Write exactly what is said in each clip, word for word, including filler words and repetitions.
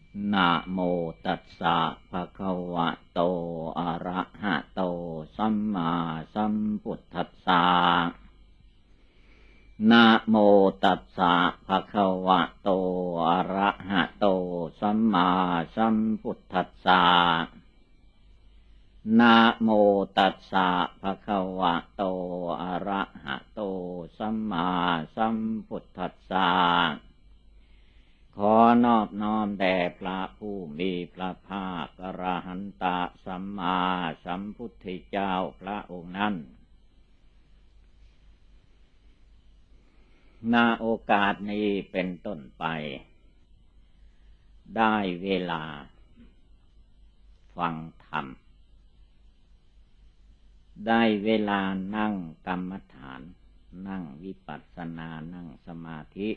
นะโมตัสสะภะคะวะโตอะระหะโตสัมมาสัมพุทธัสสะนะโมตัสสะภะคะวะโตอะระหะโตสัมมาสัมพุทธัสสะนะโมตัสสะภะคะวะโตอะระหะโตสัมมาสัมพุทธัสสะขอนอบน้อมแด่พระผู้มีพระภาคอรหันตสัมมาสัมพุทธเจ้าพระองค์นั้นณโอกาสนี้เป็นต้นไปได้เวลาฟังธรรมได้เวลานั่งกรรมฐานนั่งวิปัสสนานั่งสมาธิ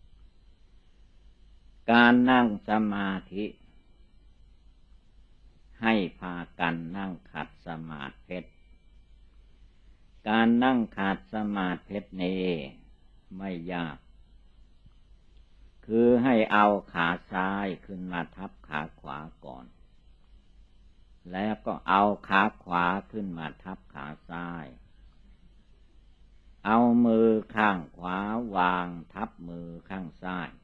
การนั่งสมาธิให้พากันนั่งขัดสมาธิการนั่งขัดสมาธินี้ไม่ยากคือให้เอาขาซ้ายขึ้นมาทับขาขวาก่อนแล้วก็เอาขาขวาขึ้นมาทับขาซ้ายเอามือข้างขวาวางทับมือข้างซ้าย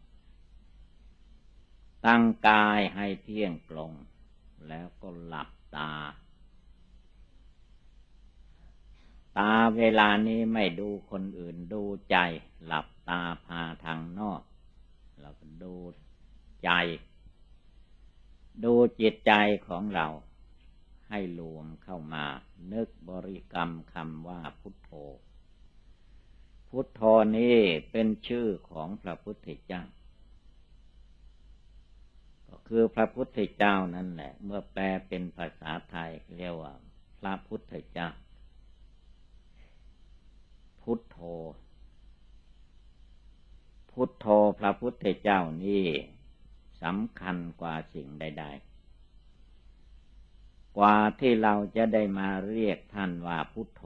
ตั้งกายให้เที่ยงตรงแล้วก็หลับตาตาเวลานี้ไม่ดูคนอื่นดูใจหลับตาพาทางนอกเราก็ดูใจดูจิตใจของเราให้รวมเข้ามานึกบริกรรมคำว่าพุทโธพุทโธนี้เป็นชื่อของพระพุทธเจ้าก็คือพระพุทธเจ้านั่นแหละเมื่อแปลเป็นภาษาไทยเรียกว่าพระพุทธเจ้าพุทโธพุทโธพระพุทธเจ้านี่สำคัญกว่าสิ่งใดๆกว่าที่เราจะได้มาเรียกท่านว่าพุทโธ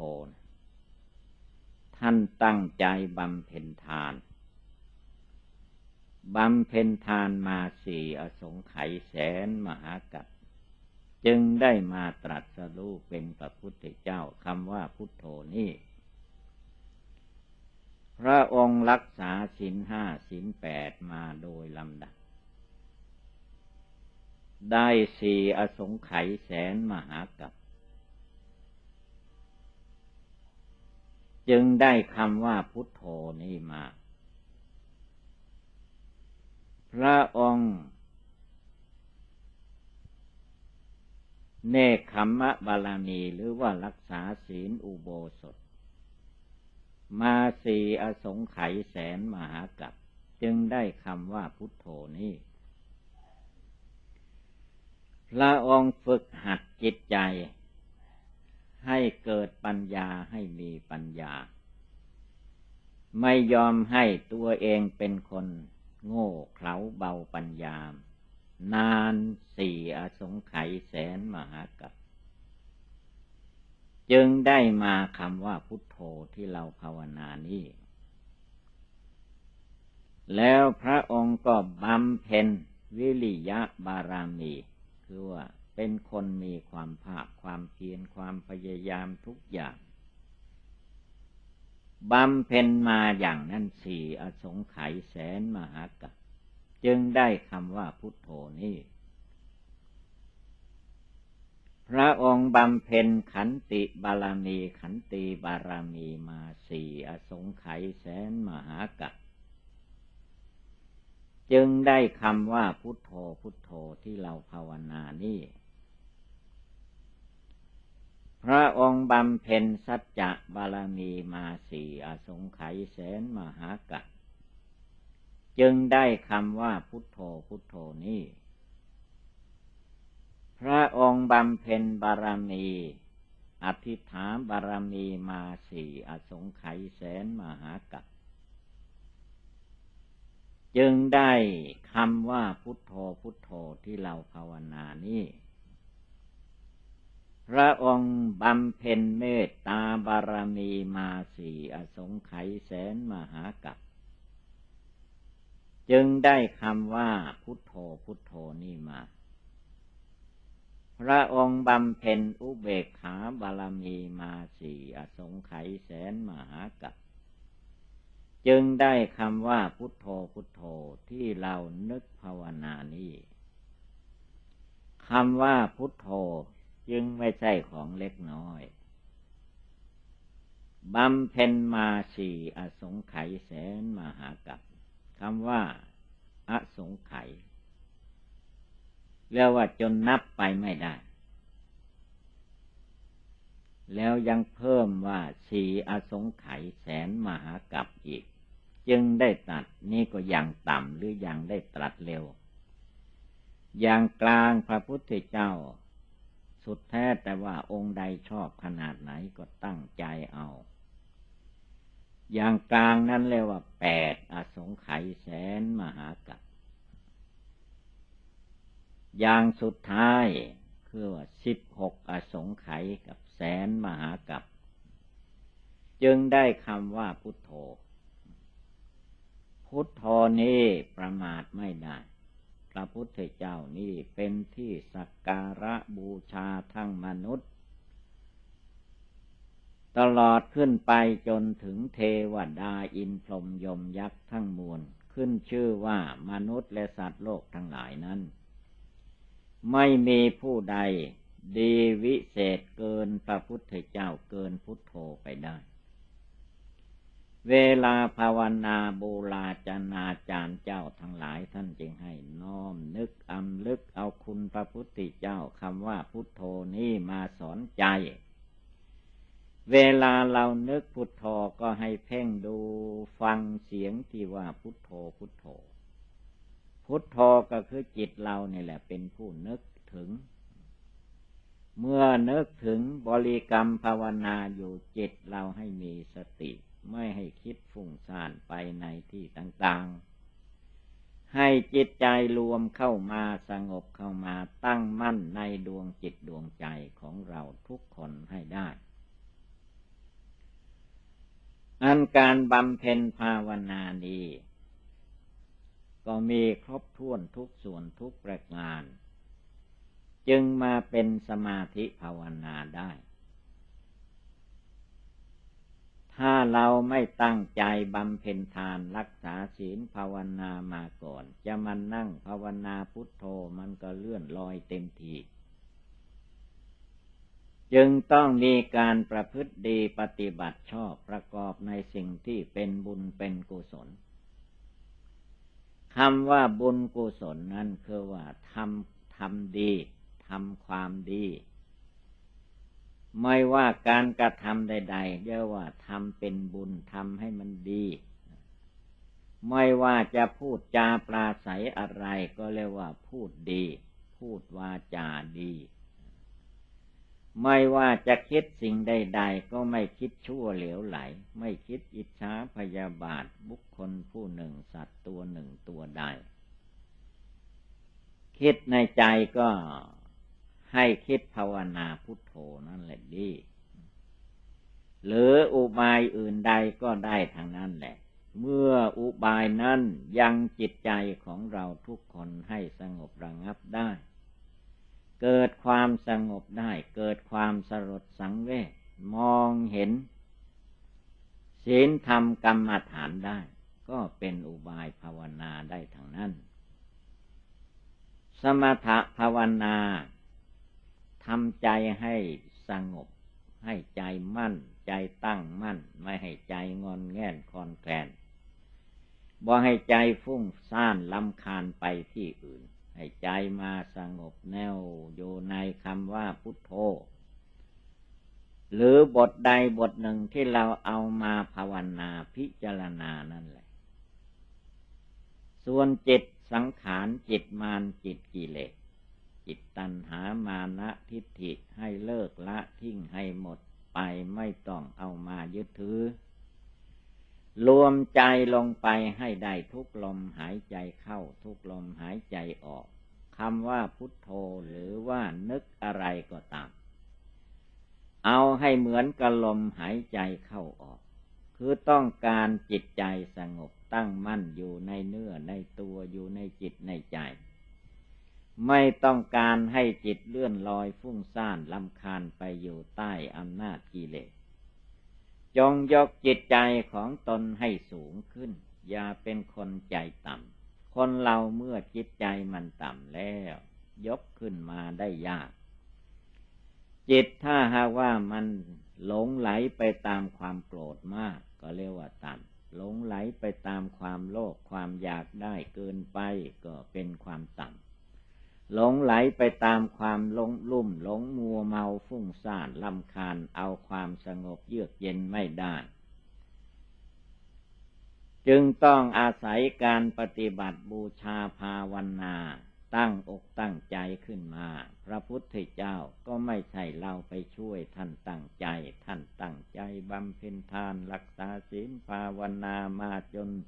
ท่านตั้งใจบำเพ็ญทานบำเพ็ญทานมาสี่อสงไขยแสนมหากัปจึงได้มาตรัสรู้เป็นพระพุทธเจ้าคำว่าพุทโธนี้พระองค์รักษาศีลห้าศีลแปดมาโดยลำดับได้สี่อสงไขยแสนมหากัปจึงได้คำว่าพุทโธนี้มาพระองค์เนกขัมมะบารมีหรือว่ารักษาศีลอุโบสถมาสี่อสงไขยแสนมหากัปจึงได้คำว่าพุทโธนี้พระองค์ฝึกหัดจิตใจให้เกิดปัญญาให้มีปัญญาไม่ยอมให้ตัวเองเป็นคนโง่เขลาเบาปัญญานานสี่อสงไขยแสนมหากัปจึงได้มาคำว่าพุทโธที่เราภาวนานี้แล้วพระองค์ก็บำเพ็ญวิริยะบารมีคือว่าเป็นคนมีความภาคความเพียรความพยายามทุกอย่างบำเพ็ญมาอย่างนั้นสี่อสงไขยแสนมหากัปจึงได้คำว่าพุทโธนี้พระองค์บำเพ็ญขันติบารมีขันติบารมีมาสี่อสงไขยแสนมหากัปจึงได้คำว่าพุทโธพุทโธที่เราภาวนานี้พระองค์บำเพ็ญสัจจะบารมีมาสี่อสงไขยแสนมหากัปจึงได้คำว่าพุทโธพุทโธนี้พระองค์บำเพ็ญบารมีอธิษฐานบารมีมาสี่อสงไขยแสนมหากัปจึงได้คำว่าพุทโธพุทโธที่เราภาวนานี้พระองค์บำเพ็ญเมตตาบารมีมาสี่อสงไขยแสนมหากัปจึงได้คำว่าพุทโธพุทโธนี่มาพระองค์บำเพ็ญอุเบกขาบารมีมาสี่อสงไขยแสนมหากัปจึงได้คำว่าพุทโธพุทโธที่เรานึกภาวนานี้คำว่าพุทโธจึงไม่ใช่ของเล็กน้อยบำเพ็ญมาสี่อสงไขยแสนมหากัปคำว่าอสงไขยเรียกว่าจนนับไปไม่ได้แล้วยังเพิ่มว่าสี่อสงไขยแสนมหากัปอีกจึงได้ตรัสนี่ก็ยังต่ำหรือยังได้ตรัสเร็วอย่างกลางพระพุทธเจ้าสุดแท้แต่ว่าองค์ใดชอบขนาดไหนก็ตั้งใจเอาอย่างกลางนั้นเรียกว่าแปดอสงไขยแสนมหากัปอย่างสุดท้ายคือว่าสิบหกอสงไขยกับแสนมหากัปจึงได้คำว่าพุทโธพุทโธนี้ประมาทไม่ได้พระพุทธเจ้านี่เป็นที่สักการะบูชาทั้งมนุษย์ตลอดขึ้นไปจนถึงเทวดาอินพรหมยมยักษ์ทั้งมวลขึ้นชื่อว่ามนุษย์และสัตว์โลกทั้งหลายนั้นไม่มีผู้ใดดีวิเศษเกินพระพุทธเจ้าเกินพุทโธไปได้เวลาภาวนาบูราจนาจารย์เจ้าทั้งหลายท่านจึงให้น้อมนึกอำลึกเอาคุณพระพุทธเจ้าคำว่าพุทโธนี้มาสอนใจเวลาเรานึกพุทโธก็ให้เพ่งดูฟังเสียงที่ว่าพุทโธพุทโธพุทโธก็คือจิตเรานี่แหละเป็นผู้นึกถึงเมื่อนึกถึงบริกรรมภาวนาอยู่จิตเราให้มีสติไม่ให้คิดฟุ้งซ่านไปในที่ต่างๆให้จิตใจรวมเข้ามาสงบเข้ามาตั้งมั่นในดวงจิตดวงใจของเราทุกคนให้ได้อันการบำเพ็ญภาวนานี้ก็มีครบถ้วนทุกส่วนทุกประการจึงมาเป็นสมาธิภาวนาได้ถ้าเราไม่ตั้งใจบำเพ็ญทานรักษาศีลภาวนามาก่อนจะมานั่งภาวนาพุทโธมันก็เลื่อนลอยเต็มทีจึงต้องมีการประพฤติดีปฏิบัติชอบประกอบในสิ่งที่เป็นบุญเป็นกุศลคำว่าบุญกุศลนั้นคือว่าทำทำดีทำความดีไม่ว่าการกระทำใดๆเรียกว่าทำเป็นบุญทำให้มันดีไม่ว่าจะพูดจาปราศัยอะไรก็เรียกว่าพูดดีพูดวาจาดีไม่ว่าจะคิดสิ่งใดๆก็ไม่คิดชั่วเหลวไหลไม่คิดอิจฉาพยาบาทบุคคลผู้หนึ่งสัตว์ตัวหนึ่งตัวใดคิดในใจก็ให้คิดภาวนาพุทโธนั่นแหละดีหรืออุบายอื่นใดก็ได้ทางนั้นแหละเมื่ออุบายนั้นยังจิตใจของเราทุกคนให้สงบระงับได้เกิดความสงบได้เกิดความสลดสังเวชมองเห็นศีลธรรมกรรมฐานได้ก็เป็นอุบายภาวนาได้ทางนั้นสมถภาวนาทำใจให้สงบให้ใจมั่นใจตั้งมั่นไม่ให้ใจงอนแง่นคลอนแคลนบ่ให้ใจฟุ้งซ่านรำคาญไปที่อื่นให้ใจมาสงบแน่วอยู่ในคำว่าพุทโธหรือบทใดบทหนึ่งที่เราเอามาภาวนาพิจารณานั่นแหละส่วนจิตสังขารจิตมารจิตกิเลสจิตตัณหามานะทิฏฐิให้เลิกละทิ้งให้หมดไปไม่ต้องเอามายึดถือรวมใจลงไปให้ได้ทุกลมหายใจเข้าทุกลมหายใจออกคำว่าพุทโธหรือว่านึกอะไรก็ตามเอาให้เหมือนกับลมหายใจเข้าออกคือต้องการจิตใจสงบตั้งมั่นอยู่ในเนื้อในตัวอยู่ในจิตในใจไม่ต้องการให้จิตเลื่อนลอยฟุ้งซ่านรำคาญไปอยู่ใต้อำนาจกิเลสจงยกจิตใจของตนให้สูงขึ้นอย่าเป็นคนใจต่ำคนเราเมื่อจิตใจมันต่ำแล้วยกขึ้นมาได้ยากจิตถ้าหากว่ามันหลงไหลไปตามความโกรธมากก็เรียกว่าต่ำหลงไหลไปตามความโลภความอยากได้เกินไปก็เป็นความต่ำหลงไหลไปตามความหลงลุ่มหลงมัวเมาฟุ้งซ่านรำคาญเอาความสงบเยือกเย็นไม่ได้จึงต้องอาศัยการปฏิบัติบูชาภาวนาตั้งอกตั้งใจขึ้นมาพระพุทธเจ้าก็ไม่ใช่เราไปช่วยท่านตั้งใจท่านตั้งใจบำเพ็ญทานรักษาศีลภาวนามาจน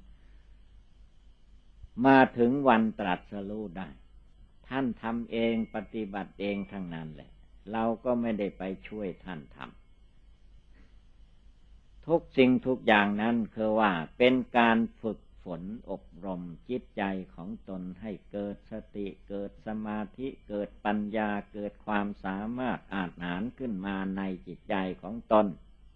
มาถึงวันตรัสรู้ได้ท่านทำเองปฏิบัติเองทั้งนั้นแหละเราก็ไม่ได้ไปช่วยท่านทำทุกสิ่งทุกอย่างนั้นคือว่าเป็นการฝึกฝนอบรมจิตใจของตนให้เกิดสติเกิดสมาธิเกิดปัญญาเกิดความสามารถอาจหารขึ้นมาในจิตใจของตน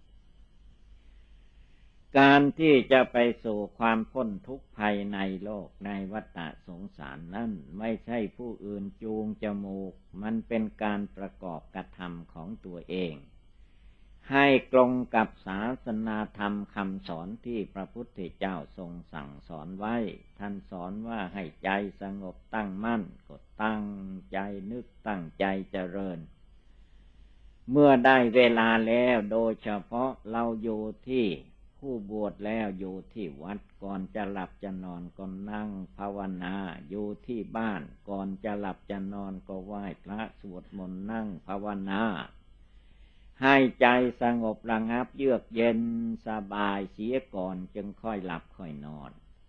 การที่จะไปสู่ความพ้นทุกข์ภายในโลกในวัฏสงสารนั้นไม่ใช่ผู้อื่นจูงจมูกมันเป็นการประกอบกระทำของตัวเองให้ตรงกับศาสนาธรรมคำสอนที่พระพุทธเจ้าทรงสั่งสอนไว้ท่านสอนว่าให้ใจสงบตั้งมั่นก็ตั้งใจนึกตั้งใจเจริญเมื่อได้เวลาแล้วโดยเฉพาะเราอยู่ที่ผู้บวชแล้วอยู่ที่วัดก่อนจะหลับจะนอนก็นั่งภาวนาอยู่ที่บ้านก่อนจะหลับจะนอนก็ไหว้พระสวดมนต์นั่งภาวนาให้ใจสงบระงับเยือกเย็นสบายเสียก่อนจึงค่อยหลับค่อยนอน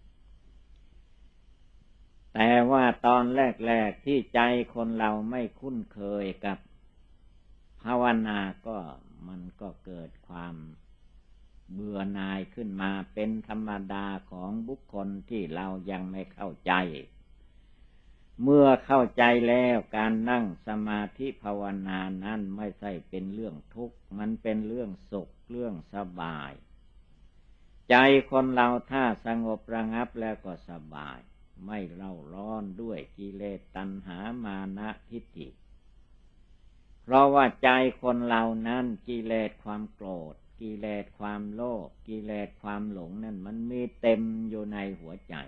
แต่ว่าตอนแรกๆที่ใจคนเราไม่คุ้นเคยกับภาวนาก็มันก็เกิดความเบื่อหน่ายขึ้นมาเป็นธรรมดาของบุคคลที่เรายังไม่เข้าใจเมื่อเข้าใจแล้วการนั่งสมาธิภาวนานั้นไม่ใช่เป็นเรื่องทุกข์มันเป็นเรื่องสุขเรื่องสบายใจคนเราถ้าสงบระงับแล้วก็สบายไม่เร่าร้อนด้วยกิเลสตัณหามานะทิฏฐิเพราะว่าใจคนเรานั้นกิเลสความโกรธกิเลสความโลภกิเลสความหลงนั่นมันมีเต็มอยู่ในหัวใจ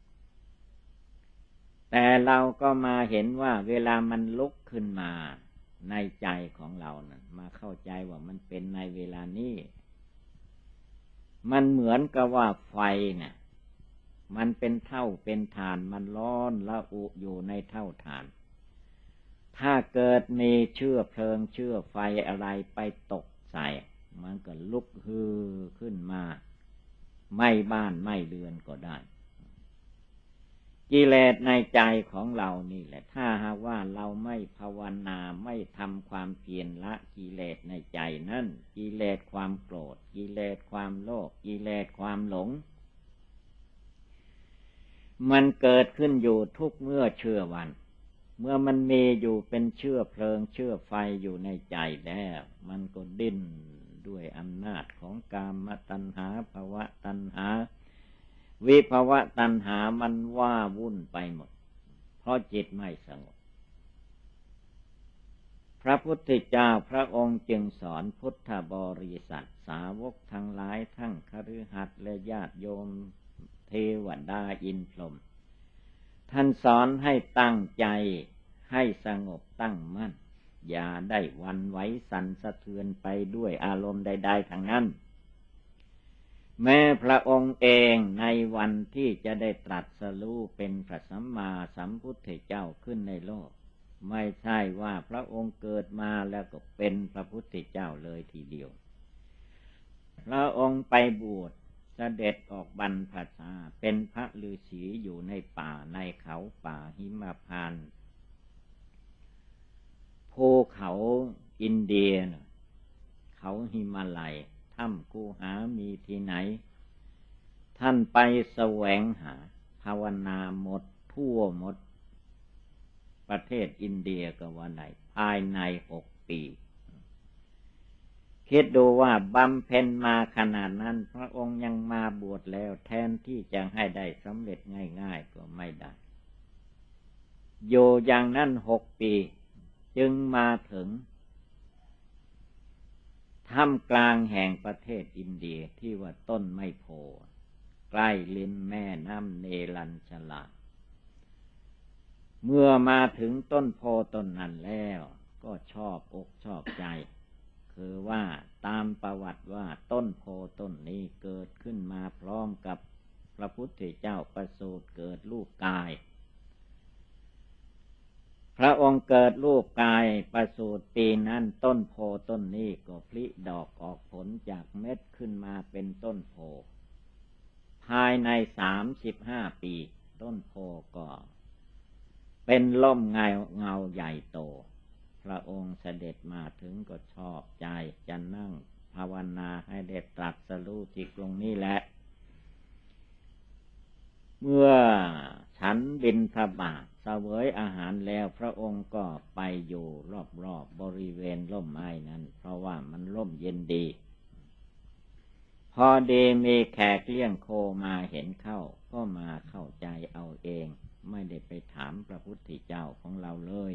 แต่เราก็มาเห็นว่าเวลามันลุกขึ้นมาในใจของเรานะมาเข้าใจว่ามันเป็นในเวลานี้มันเหมือนกับว่าไฟเนี่ยมันเป็นเท่าเป็นฐานมันร้อนละอุอยู่ในเท่าฐานถ้าเกิดมีเชื้อเพลิงเชื้อไฟอะไรไปตกใส่มันก็ลุกฮือขึ้นมาไหม้บ้านไหม้เรือนก็ได้กิเลสในใจของเรานี่แหละถ้าหากว่าเราไม่ภาวนาไม่ทำความเพียรละกิเลสในใจนั่นกิเลสความโกรธกิเลสความโลภกิเลสความหลงมันเกิดขึ้นอยู่ทุกเมื่อเชื่อวันเมื่อมันมีอยู่เป็นเชื้อเพลิงเชื้อไฟอยู่ในใจแล้วมันก็ดิ้นด้วยอำนาจของกามตัณหาภวตัณหาวิภวตัณหามันว่าวุ่นไปหมดเพราะจิตไม่สงบพระพุทธเจ้าพระองค์จึงสอนพุทธบริษัทสาวกทั้งหลายทั้งคฤหัสถ์และญาติโยมเทวดาอินทร์พรหมท่านสอนให้ตั้งใจให้สงบตั้งมั่นอย่าได้หวั่นไหวสั่นสะเทือนไปด้วยอารมณ์ใดๆทั้งนั้นแม้พระองค์เองในวันที่จะได้ตรัสรู้เป็นพระสัมมาสัมพุทธเจ้าขึ้นในโลกไม่ใช่ว่าพระองค์เกิดมาแล้วก็เป็นพระพุทธเจ้าเลยทีเดียวพระองค์ไปบวชเสด็จออกบรรพชาเป็นพระฤาษีอยู่ในป่าในเขาป่าหิมพานต์ภูเขาอินเดียเขาหิมาลัยทถ้ำคูหามีที่ไหนท่านไปแสวงหาภาวนาหมดทั่วหมดประเทศอินเดียก็ว่าได้ภายในหกปีคิดดูว่าบำเพ็ญมาขนาดนั้นพระองค์ยังมาบวชแล้วแทนที่จะให้ได้สำเร็จง่ายๆก็ไม่ได้อยู่อย่างนั้นหกปีจึงมาถึงท่ามกลางแห่งประเทศอินเดียที่ว่าต้นไมโพใกล้ริมแม่น้ำเนรัญชลาเมื่อมาถึงต้นโพต้นนั้นแล้วก็ชอบอกชอบใจคือว่าตามประวัติว่าต้นโพต้นนี้เกิดขึ้นมาพร้อมกับพระพุทธเจ้าประสูติเกิดลูกกายพระองค์เกิดลูกกายประสูติปีนั้นต้นโพต้นนี้ก็ผลิดอกออกผลจากเม็ดขึ้นมาเป็นต้นโพภายในสามสิบห้าปีต้นโพก็เป็นล่มเงาเงาใหญ่โตพระองค์เสด็จมาถึงก็ชอบใจจะนั่งภาวนาให้ได้ตรัสรู้ที่ตรงนี้แหละเมื่อฉันบิณฑบาตเสวยอาหารแล้วพระองค์ก็ไปอยู่รอบๆ บบริเวณร่มไม้นั้นเพราะว่ามันร่มเย็นดีพอดีมีแขกเลี้ยงโคมาเห็นเข้าก็มาเข้าใจเอาเองไม่ได้ไปถามพระพุทธเจ้าของเราเลย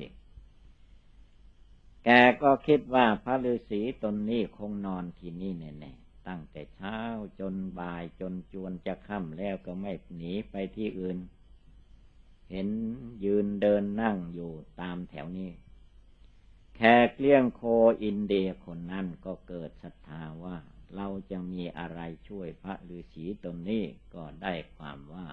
แกก็คิดว่าพระฤาษีตนนี้คงนอนที่นี่แน่ๆตั้งแต่เช้าจนบ่ายจนจวนจะค่ำแล้วก็ไม่หนีไปที่อื่นเห็นยืนเดินนั่งอยู่ตามแถวนี้แขกเลี้ยงโคอินเดียคนนั้นก็เกิดศรัทธาว่าเราจะมีอะไรช่วยพระฤาษีตนนี้ก็ได้ความว่า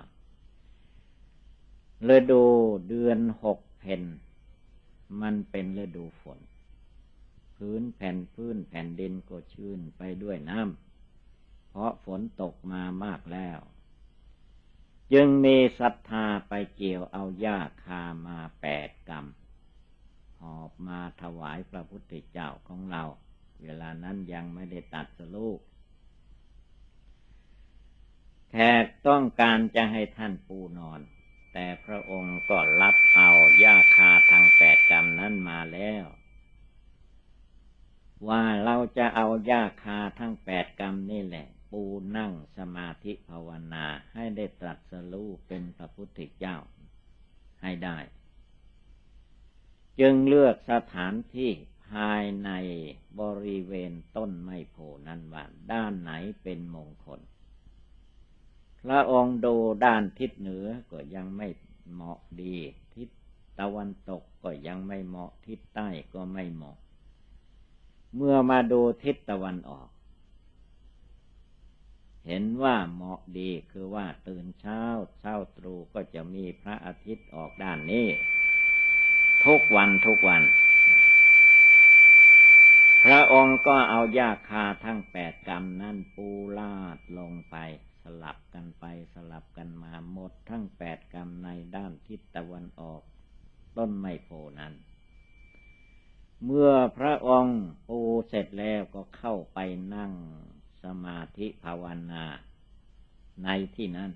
ฤดูเดือนหกเพ็ญมันเป็นฤดูฝนพื้นแผ่นพื้นแผ่นดินก็ชื้นไปด้วยน้ำเพราะฝนตกมามากแล้วจึงมีศรัทธาไปเกี่ยวเอาหญ้าคามาแปดกำหอบมาถวายพระพุทธเจ้าของเราเวลานั้นยังไม่ได้ตรัสรู้แขกต้องการจะให้ท่านปูนอนแต่พระองค์ก็รับเอาหญ้าคาทั้งแปดกำนั้นมาแล้วว่าเราจะเอาหญ้าคาทั้งแปดกำนี่แหละปูนั่งสมาธิภาวนาให้ได้ตรัสรู้เป็นพระพุทธเจ้าให้ได้จึงเลือกสถานที่ภายในบริเวณต้นไมโพนั้นว่าด้านไหนเป็นมงคลพระองค์ดูด้านทิศเหนือก็ยังไม่เหมาะดีทิศตะวันตกก็ยังไม่เหมาะทิศใต้ก็ไม่เหมาะเมื่อมาดูทิศตะวันออกเห็นว่าเหมาะดีคือว่าตื่นเช้าเช้าตรู่ก็จะมีพระอาทิตย์ออกด้านนี้ทุกวันทุกวันพระองค์ก็เอาหญ้าคาทั้งแปดกำนั้นปูลาดลงไปสลับกันไปสลับกันมาหมดทั้งแปดกำในด้านทิศตะวันออกต้นไมโพนั้นเมื่อพระองค์ปูเสร็จแล้วก็เข้าไปนั่งสมาธิภาวนาในที่นั้น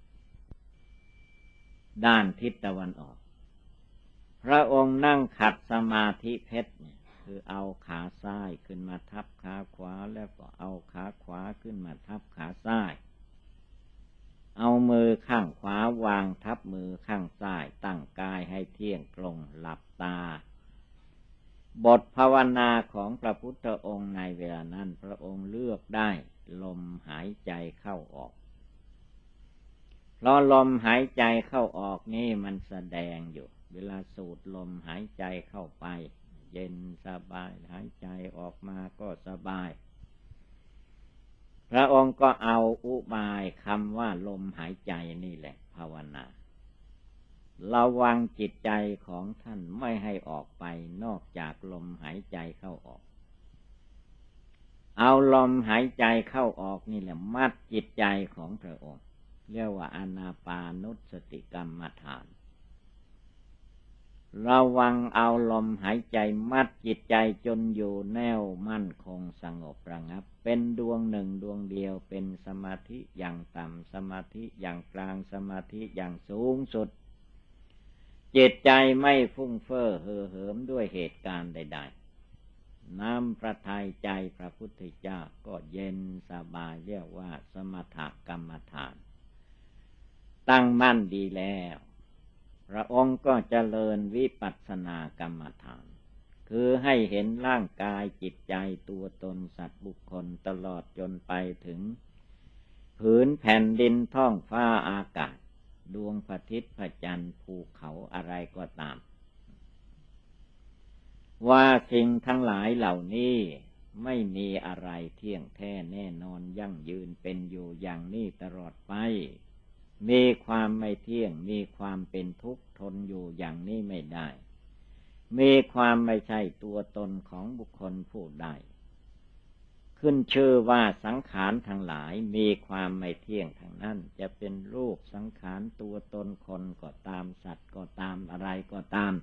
ด้านทิศตะวันออกพระองค์นั่งขัดสมาธิเพชรคือเอาขาซ้ายขึ้นมาทับขาขวาแล้วก็เอาขาขวาขึ้นมาทับขาซ้ายเอามือข้างขวาวางทับมือข้างซ้ายตั้งกายให้เที่ยงตรงหลับตาบทภาวนาของพระพุทธองค์ในเวลานั้นพระองค์เลือกได้ลมหายใจเข้าออกเพราะลมหายใจเข้าออกนี่มันแสดงอยู่เวลาสูดลมหายใจเข้าไปเย็นสบายหายใจออกมาก็สบายพระองค์ก็เอาอุบายคำว่าลมหายใจนี่แหละภาวนาระวังจิตใจของท่านไม่ให้ออกไปนอกจากลมหายใจเข้าออกเอาลมหายใจเข้าออกนี่แหละมัดจิตใจของพระองค์เรียกว่าอานาปานุสติกรรมฐานระวังเอาลมหายใจมัดจิตใจจนอยู่แน่วมั่นคงสงบระงับเป็นดวงหนึ่งดวงเดียวเป็นสมาธิอย่างต่ำสมาธิอย่างกลางสมาธิอย่างสูงสุดจิตใจไม่ฟุ้งเฟ้อเห่อเหิมด้วยเหตุการณ์ใดๆน้ำพระทัยใจพระพุทธเจ้าก็เย็นสบายเรียกว่าสมถกรรมฐานตั้งมั่นดีแล้วพระองค์ก็เจริญวิปัสสนากรรมฐานคือให้เห็นร่างกายจิตใจตัวตนสัตว์บุคคลตลอดจนไปถึงผืนแผ่นดินท้องฟ้าอากาศดวงพระอาทิตย์พระจันทร์ภูเขาอะไรก็ตามว่าสิ่งทั้งหลายเหล่านี้ไม่มีอะไรเที่ยงแท้แน่นอนยั่งยืนเป็นอยู่อย่างนี้ตลอดไปมีความไม่เที่ยงมีความเป็นทุกข์ทนอยู่อย่างนี้ไม่ได้มีความไม่ใช่ตัวตนของบุคคลผู้ใดขึ้นชื่อว่าสังขารทั้งหลายมีความไม่เที่ยงทั้งนั้นจะเป็นรูปสังขารตัวตนคนก็ตามสัตว์ก็ตามอะไรก็ตาม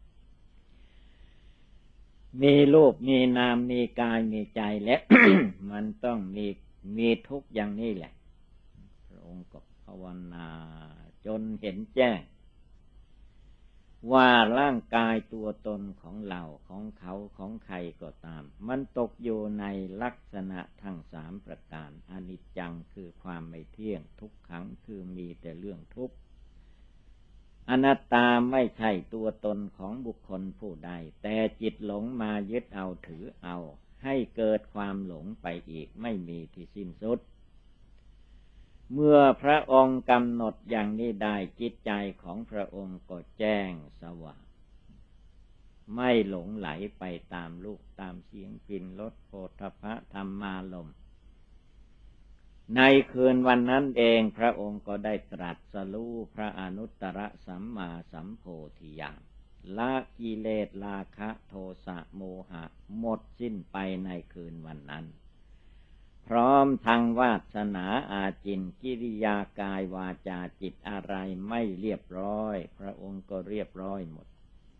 มีรูปมีนามมีกายมีใจและ มันต้องมีมีทุกข์อย่างนี้แหละพระองค์ก็ภาวนาจนเห็นแจ้งว่าร่างกายตัวตนของเราของเขาของใครก็ตามมันตกอยู่ในลักษณะทั้งสามประการอนิจจังคือความไม่เที่ยงทุกขังคือมีแต่เรื่องทุกข์อนัตตาไม่ใช่ตัวตนของบุคคลผู้ใดแต่จิตหลงมายึดเอาถือเอาให้เกิดความหลงไปอีกไม่มีที่สิ้นสุดเมื่อพระองค์กำหนดอย่างนี้ได้จิตใจของพระองค์ก็แจ้งสว่างไม่หลงไหลไปตามรูปตามเสียงกลิ่นรสโผฏฐัพพะธรรมารมณ์ในคืนวันนั้นเองพระองค์ก็ได้ตรัสรู้พระอนุตตรสัมมาสัมโพธิญาณละกิเลสราคะโทสะโมหะหมดสิ้นไปในคืนวันนั้นพร้อมทางวาสนาอาจินกิริยากายวาจาจิตอะไรไม่เรียบร้อยพระองค์ก็เรียบร้อยหมด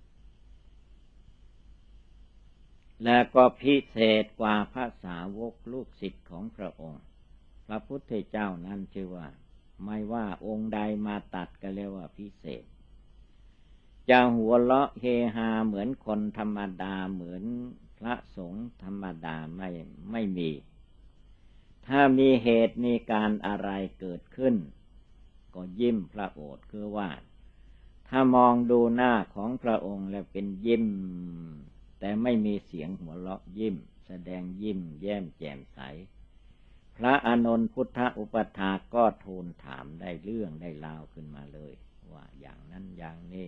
และก็พิเศษกว่าพระสาวกลูกศิษย์ของพระองค์พระพุทธเจ้านั้นชื่อว่าไม่ว่าองค์ใดมาตัดก็เรียกว่าพิเศษจะหัวเราะเฮฮาเหมือนคนธรรมดาเหมือนพระสงฆ์ธรรมดาไม่ไม่มีถ้ามีเหตุมีการอะไรเกิดขึ้นก็ยิ้มพระโอษฐ์คือว่าถ้ามองดูหน้าของพระองค์แล้วเป็นยิ้มแต่ไม่มีเสียงหัวเราะยิ้มแสดงยิ้มแย้มแจ่มใสพระอานนท์พุทธอุปถากก็ทูลถามได้เรื่องได้ราวขึ้นมาเลยว่าอย่างนั้นอย่างนี้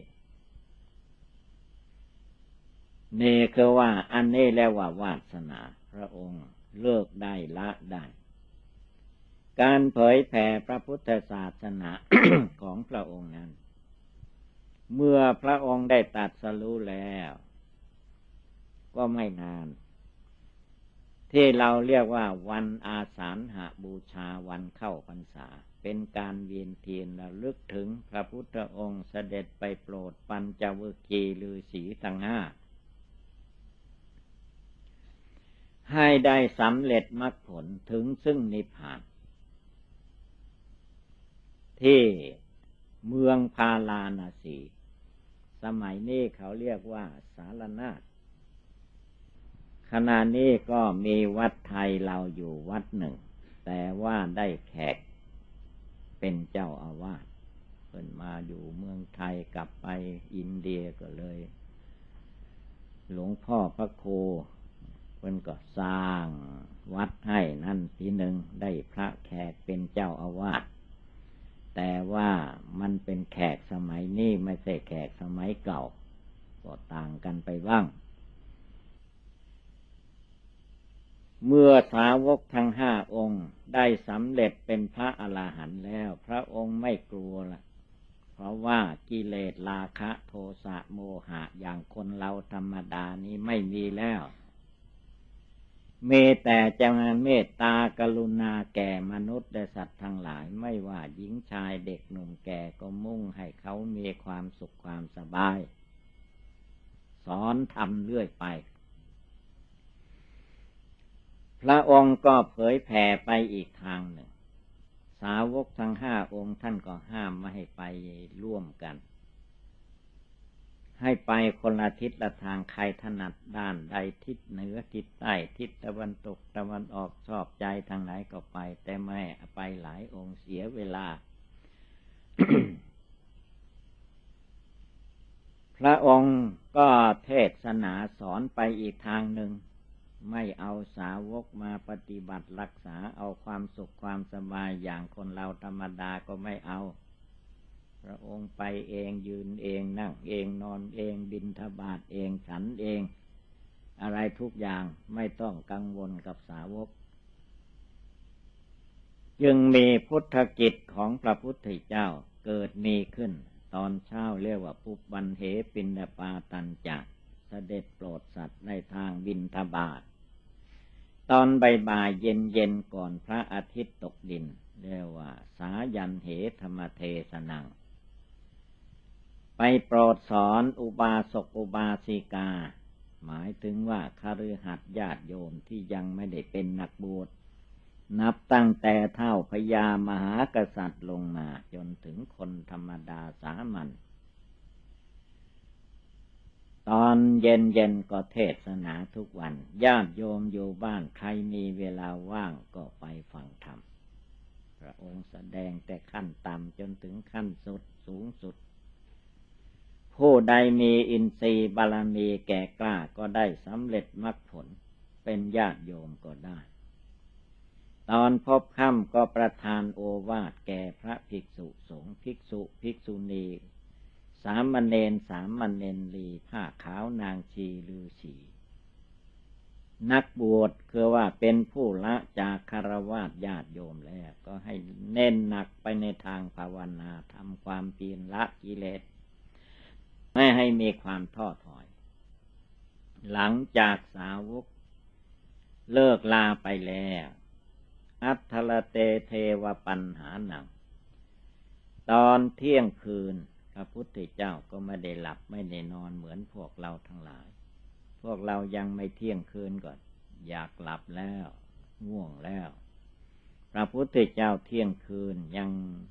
นี่คือว่าอันนี้แล้วว่าวาสนาพระองค์เลิกได้ละได้การเผยแผ่พระพุทธศาสนา ของพระองค์นั้นเมื่อพระองค์ได้ตรัสรู้แล้วก็ไม่นานที่เราเรียกว่าวันอาสาฬหบูชาวันเข้าพรรษาเป็นการเวียนเทียนระลึกถึงพระพุทธองค์เสด็จไปโปรดปัญจวัคคีย์ฤาษีทั้งห้าให้ได้สำเร็จมรรคผลถึงซึ่งนิพพานที่เมืองพาราณสีสมัยนี้เขาเรียกว่าสารนาถขณะนี้ก็มีวัดไทยเราอยู่วัดหนึ่งแต่ว่าได้แขกเป็นเจ้าอาวาสเพิ่นมาอยู่เมืองไทยกลับไปอินเดียก็เลยหลวงพ่อพระครูเพิ่นก็สร้างวัดให้นั่นทีหนึ่งได้พระแขกเป็นเจ้าอาวาสแต่ว่ามันเป็นแขกสมัยนี้ไม่ใช่แขกสมัยเก่าก็ต่างกันไปบ้างเมื่อสาวกทั้งห้าองค์ได้สำเร็จเป็นพระอรหันต์แล้วพระองค์ไม่กลัวละเพราะว่ากิเลสราคะโทสะโมหะอย่างคนเราธรรมดานี้ไม่มีแล้วเมตแต่จะมาเมตตากรุณาแก่มนุษย์และสัตว์ทั้งหลายไม่ว่าหญิงชายเด็กหนุ่มแก่ก็มุ่งให้เขามีความสุขความสบายสอนธรรมเรื่อยไปพระองค์ก็เผยแผ่ไปอีกทางหนึ่งสาวกทั้งห้าองค์ท่านก็ห้ามไม่ให้ไปร่วมกันให้ไปคนละทิศละทางใครถนัดด้านใดทิศเหนือทิศใต้ทิศตะวันตกตะวันออกชอบใจทางไหนก็ไปแต่ไม่ไปหลายองค์เสียเวลา พระองค์ก็เทศนาสอนไปอีกทางหนึ่งไม่เอาสาวกมาปฏิบัติรักษาเอาความสุขความสบายอย่างคนเราธรรมดาก็ไม่เอาพระองค์ไปเองยืนเองนั่งเองนอนเองบิณฑบาตเองฉันเองอะไรทุกอย่างไม่ต้องกังวลกับสาวกจึงมีพุทธกิจของพระพุทธเจ้าเกิดมีขึ้นตอนเช้าเรียกว่าปุบบันเหปินปาตัญจะเสด็จโปรดสัตว์ในทางบิณฑบาตตอนบ่ายๆเย็นๆก่อนพระอาทิตย์ตกดินเรียกว่าสายันเหธรรมเทศนังไปโปรดสอนอุบาสกอุบาสิกาหมายถึงว่าคฤหัสถ์ญาติโยมที่ยังไม่ได้เป็นนักบวชนับตั้งแต่เท่าพญามหากษัตริย์ลงมาจนถึงคนธรรมดาสามัญตอนเย็นๆก็เทศนาทุกวันญาติโยมอยู่บ้านใครมีเวลาว่างก็ไปฟังธรรมพระองค์แสดงแต่ขั้นต่ำจนถึงขั้นสุดสูงสุดผู้ใดมีอินทรีย์บารมีแก่กล้าก็ได้สำเร็จมรรคผลเป็นญาติโยมก็ได้ตอนพบค่ำก็ประทานโอวาทแก่พระภิกษุสงฆ์ภิกษุภิกษุณีสามเณรสามเณรีผ้าขาวนางชีฤาษีนักบวชคือว่าเป็นผู้ละจากฆราวาสญาติโยมแล้วก็ให้เน้นหนักไปในทางภาวนาทำความเพียรละกิเลสไม่ให้มีความท้อถอยหลังจากสาวกเลิกลาไปแล้วอัฏฐลเตเทวปัญหาหนังตอนเที่ยงคืนพระพุทธเจ้าก็ไม่ได้หลับไม่ได้นอนเหมือนพวกเราทั้งหลายพวกเรายังไม่เที่ยงคืนก่อนอยากหลับแล้วง่วงแล้วพระพุทธเจ้าเที่ยงคืนยัง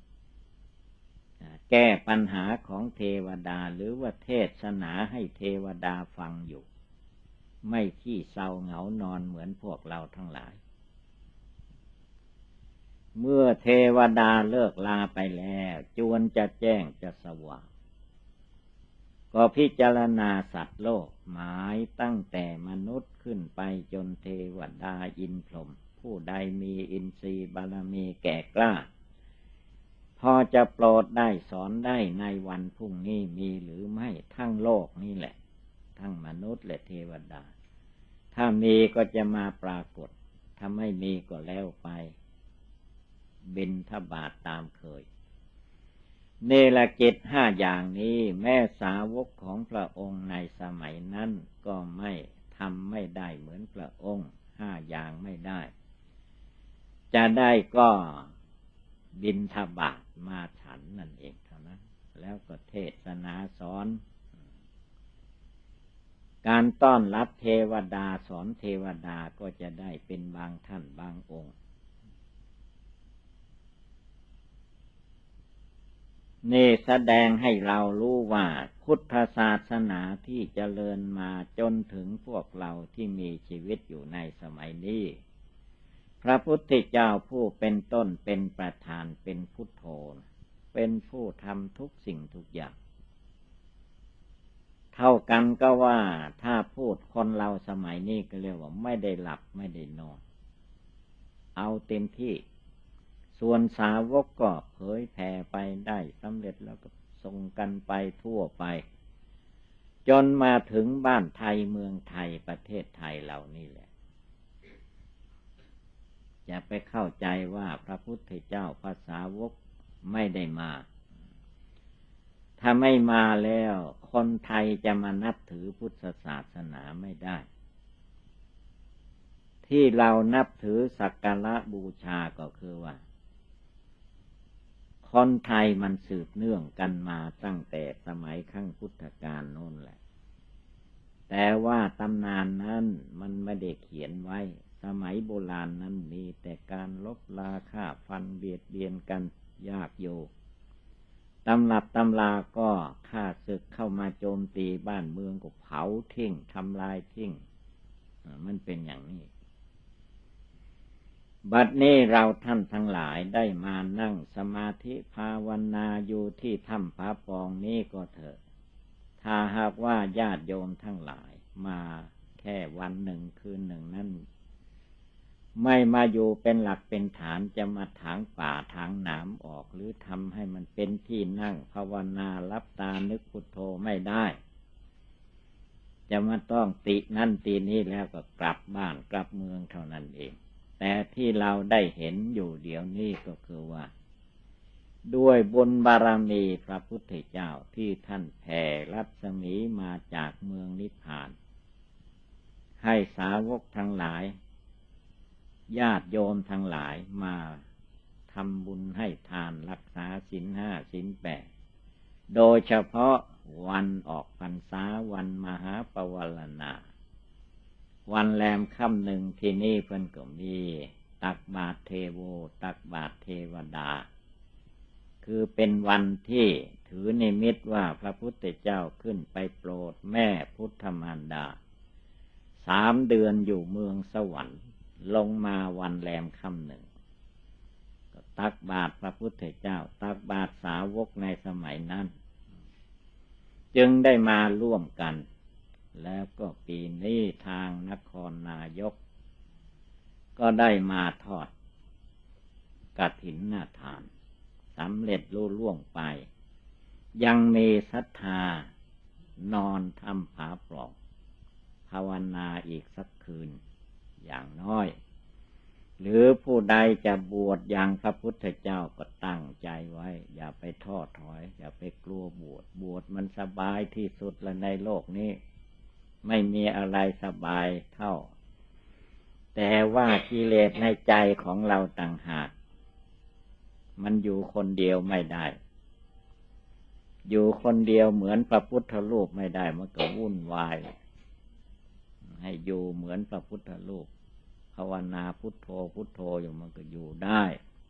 แก้ปัญหาของเทวดาหรือว่าเทศนาให้เทวดาฟังอยู่ไม่ขี้เศร้าเหงานอนเหมือนพวกเราทั้งหลายเมื่อเทวดาเลิกลาไปแล้วจวนจะแจ้งจะสว่างก็พิจารณาสัตว์โลกหมายตั้งแต่มนุษย์ขึ้นไปจนเทวดาอินทร์พรหมผู้ใดมีอินทรีย์บารมีแก่กล้าพอจะโปรดได้สอนได้ในวันพรุ่งนี้มีหรือไม่ทั้งโลกนี่แหละทั้งมนุษย์และเทวดาถ้ามีก็จะมาปรากฏถ้าไม่มีก็แล้วไปบิณฑบาตตามเคยเนรกิจห้าอย่างนี้แม่สาวกของพระองค์ในสมัยนั้นก็ไม่ทำไม่ได้เหมือนพระองค์ห้าอย่างไม่ได้จะได้ก็บิณฑบาตมาฉันนั่นเองเท่านั้นแล้วก็เทศนาสอนการต้อนรับเทวดาสอนเทวดาก็จะได้เป็นบางท่านบางองค์นี่แสดงให้เรารู้ว่าพุทธศาสนาที่เจริญมาจนถึงพวกเราที่มีชีวิตอยู่ในสมัยนี้พระพุทธเจ้าผู้เป็นต้นเป็นประธานเป็นพุทโธเป็นผู้ทำทุกสิ่งทุกอย่างเท่ากันก็ว่าถ้าพูดคนเราสมัยนี้ก็เรียกว่าไม่ได้หลับไม่ได้นอนเอาเต็มที่ส่วนสาวกก็เผยแผ่ไปได้สำเร็จแล้วก็ส่งกันไปทั่วไปจนมาถึงบ้านไทยเมืองไทยประเทศไทยเรานี่แหละอย่าไปเข้าใจว่าพระพุทธเจ้าพระสาวกไม่ได้มาถ้าไม่มาแล้วคนไทยจะมานับถือพุทธศาสนาไม่ได้ที่เรานับถือสักการะบูชาก็คือว่าคนไทยมันสืบเนื่องกันมาตั้งแต่สมัยครั้งพุทธกาลโน้นแหละแต่ว่าตำนานนั้นมันไม่ได้เขียนไว้สมัยโบราณนั้นมีแต่การลบลาฆ่าฟันเบียดเบียนกันยากอยู่ตำรับตำลาก็ฆ่าศึกเข้ามาโจมตีบ้านเมืองก็เผาทิ้งทำลายทิ้งมันเป็นอย่างนี้บัดนี้เราท่านทั้งหลายได้มานั่งสมาธิภาวนาอยู่ที่ถ้ำผาปองนี้ก็เถอะถ้าหากว่าญาติโยมทั้งหลายมาแค่วันหนึ่งคืนหนึ่งนั้นไม่มาอยู่เป็นหลักเป็นฐานจะมาถางป่าถางหนามออกหรือทำให้มันเป็นที่นั่งภาวนารับตานึกพุทโธไม่ได้จะมาต้องตินั่นตินี้แล้วก็กลับบ้านกลับเมืองเท่านั้นเองแต่ที่เราได้เห็นอยู่เดี๋ยวนี้ก็คือว่าด้วยบุญบารมีพระพุทธเจ้าที่ท่านแผ่รัศมีมาจากเมืองนิพพานให้สาวกทั้งหลายญาติโยมทั้งหลายมาทำบุญให้ทานรักษาศีลห้าศีลแปดโดยเฉพาะวันออกพรรษาวันมหาปวารณาวันแรมค่ำหนึ่งที่นี่เพิ่นก็มีตักบาตรเทโวตักบาตรเทวดาคือเป็นวันที่ถือนิมิตว่าพระพุทธเจ้าขึ้นไปโปรดแม่พุทธมารดาสามเดือนอยู่เมืองสวรรค์ลงมาวันแรมค่ำหนึ่งก็ตักบาตรพระพุทธเจ้าตักบาตรสาวกในสมัยนั้นจึงได้มาร่วมกันแล้วก็ปีนี้ทางนครนายกก็ได้มาทอดกฐินนาทานสำเร็จลุล่วงไปยังมีศรัทธานอนทำผาปล่องภาวนาอีกสักคืนอย่างน้อยหรือผู้ใดจะบวชอย่างพระพุทธเจ้าก็ตั้งใจไว้อย่าไปท้อถอยอย่าไปกลัวบวชบวชมันสบายที่สุดแล้วในโลกนี้ไม่มีอะไรสบายเท่าแต่ว่ากิเลสในใจของเราต่างหากมันอยู่คนเดียวไม่ได้อยู่คนเดียวเหมือนพระพุทธรูปไม่ได้มันก็วุ่นวายให้อยู่เหมือนพระพุทธรูปภาวนาพุทโธพุทโธอยู่มันก็อยู่ได้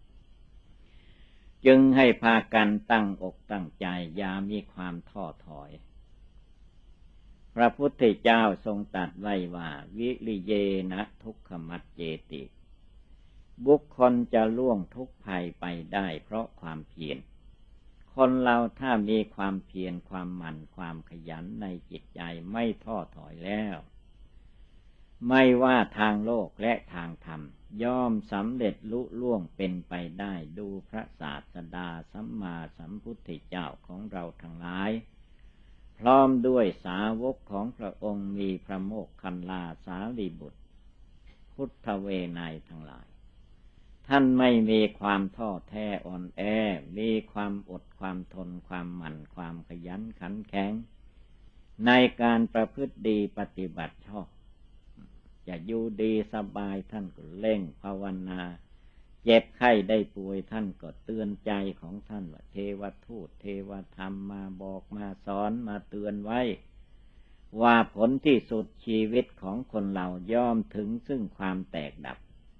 จึงให้พากันตั้งอกตั้งใจอย่ามีความท้อถอยพระพุทธเจ้าทรงตรัสไว้ว่าวิริเยนะทุกขมัจเจติบุคคลจะล่วงทุกข์ภัยไปได้เพราะความเพียรคนเราถ้ามีความเพียรความหมั่นความขยันในจิตใจไม่ท้อถอยแล้วไม่ว่าทางโลกและทางธรรมย่อมสำเร็จลุล่วงเป็นไปได้ดูพระศาสดาสัมมาสัมพุทธเจ้าของเราทั้งหลายพร้อมด้วยสาวกของพระองค์มีพระโมคคัลลาสารีบุตรพุทธเวไนยทั้งหลายท่านไม่มีความท้อแท้อ่อนแอมีความอดความทนความหมั่นความขยันขันแข็งในการประพฤติดีปฏิบัติชอบจะอยู่ดีสบายท่านก็เร่งภาวนาเจ็บไข้ได้ป่วยท่านก็เตือนใจของท่านว่าเทวทูตเทวธรรมมาบอกมาสอนมาเตือนไว้ว่าผลที่สุดชีวิตของคนเราย่อมถึงซึ่งความแตกดับ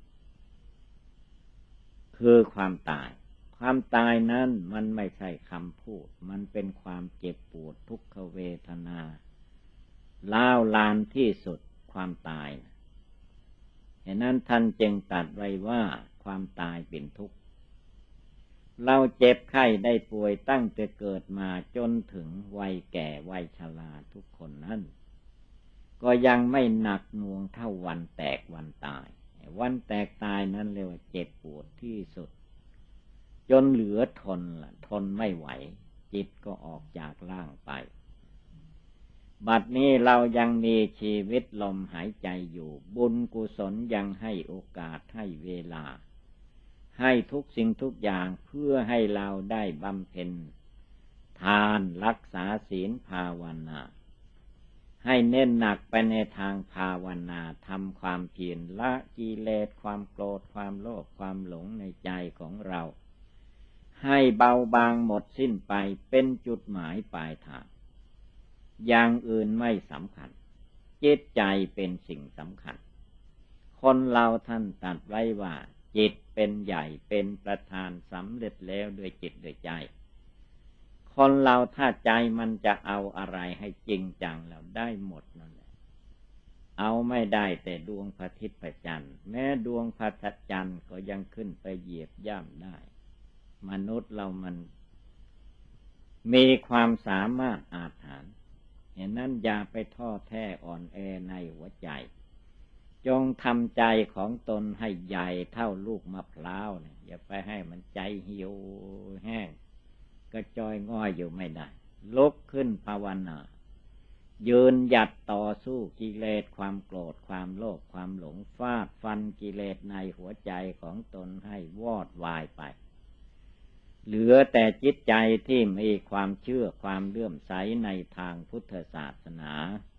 คือความตายความตายนั้นมันไม่ใช่คำพูดมันเป็นความเจ็บปวดทุกขเวทนาล้าวลานที่สุดความตายฉะนั้นท่านจึงตรัสไว้ว่าความตายเป็นทุกข์เราเจ็บไข้ได้ป่วยตั้งแต่เกิดมาจนถึงวัยแก่วัยชราทุกคนนั้นก็ยังไม่หนักหน่วงเท่าวันแตกวันตายวันแตกตายนั้นเรียกว่าเจ็บปวดที่สุดจนเหลือทนละทนไม่ไหวจิตก็ออกจากร่างไปบัดนี้เรายังมีชีวิตลมหายใจอยู่บุญกุศลยังให้โอกาสให้เวลาให้ทุกสิ่งทุกอย่างเพื่อให้เราได้บำเพ็ญทานรักษาศีลภาวนาให้เน้นหนักไปในทางภาวนาทำความเพียรละกิเลสความโกรธความโลภความหลงในใจของเราให้เบาบางหมดสิ้นไปเป็นจุดหมายปลายทางอย่างอื่นไม่สำคัญจิตใจเป็นสิ่งสำคัญคนเราท่านตรัสไว้ว่าจิตเป็นใหญ่เป็นประธานสำเร็จแล้วด้วยจิตด้วยใจคนเราถ้าใจมันจะเอาอะไรให้จริงจังแล้วได้หมดนั่นแหละเอาไม่ได้แต่ดวงพระอาทิตย์พระจันทร์แม้ดวงพระจันทร์ก็ยังขึ้นไปเหยียบย่ำได้มนุษย์เรามันมีความสามารถอาถรรพ์ฉะนั้นอย่าไปท้อแท้อ่อนแอในหัวใจจงทำใจของตนให้ใหญ่เท่าลูกมะพร้าวเนี่ยอย่าไปให้มันใจเหี่ยวแห้งก็จอยง่อยอยู่ไม่ได้ลุกขึ้นภาวนายืนหยัดต่อสู้กิเลสความโกรธความโลภความหลงฟาดฟันกิเลสในหัวใจของตนให้วอดวายไปเหลือแต่จิตใจที่มีความเชื่อความเลื่อมใสในทางพุทธศาสนา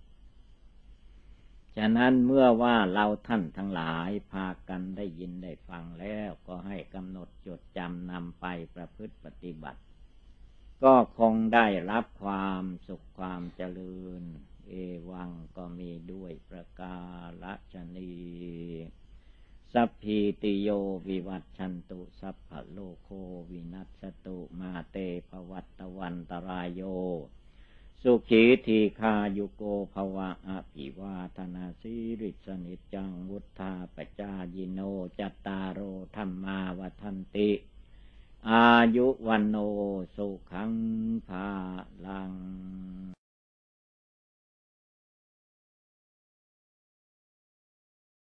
ฉะนั้นเมื่อว่าเราท่านทั้งหลายพากันได้ยินได้ฟังแล้วก็ให้กำหนดจดจำนำไปประพฤติปฏิบัติก็คงได้รับความสุขความเจริญเอวังก็มีด้วยประกาศนีสัพพิติโยวิวัชชันตุสัพพะโลกโควินัสสตุมาเตภวัตวันตรายโยสุขีทีคายุโกภวะอภิวาทนาสิริสนิจจังวุธาปจายิโนจัตตารโอธรรมาวัฏันติอายุวันโนสุขังภาลัง